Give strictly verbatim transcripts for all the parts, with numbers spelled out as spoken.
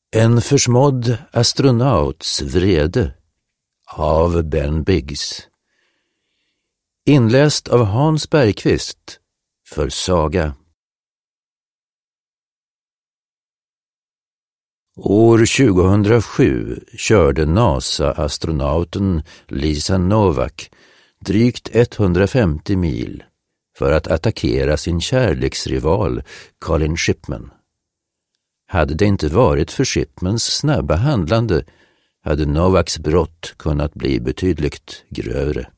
En försmådd astronauts vrede av Ben Biggs. Inläst av Hans Bergqvist för Saga. År tjugohundrasju körde NASA-astronauten Lisa Novak drygt etthundrafemtio mil för att attackera sin kärleksrival Colin Shipman. Hade det inte varit för Shipmans snabba handlande hade Novaks brott kunnat bli betydligt grövre.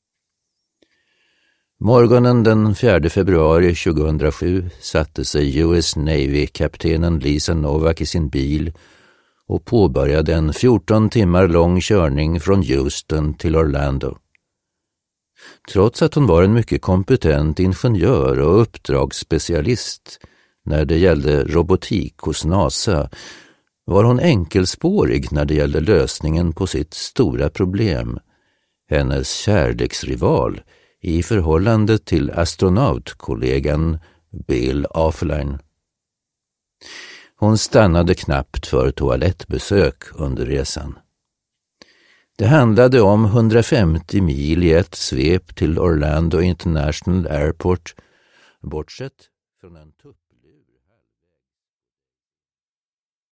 Morgonen den fjärde februari tjugohundrasju satte sig U S Navy-kaptenen Lisa Novak i sin bil och påbörjade en fjorton timmar lång körning från Houston till Orlando. Trots att hon var en mycket kompetent ingenjör och uppdragsspecialist när det gällde robotik hos NASA var hon enkelspårig när det gällde lösningen på sitt stora problem, hennes kärleksrival i förhållande till astronautkollegan Bill Aufeline. Hon stannade knappt för toalettbesök under resan. Det handlade om hundrafemtio mil i ett svep till Orlando International Airport, bortsett från en tupp.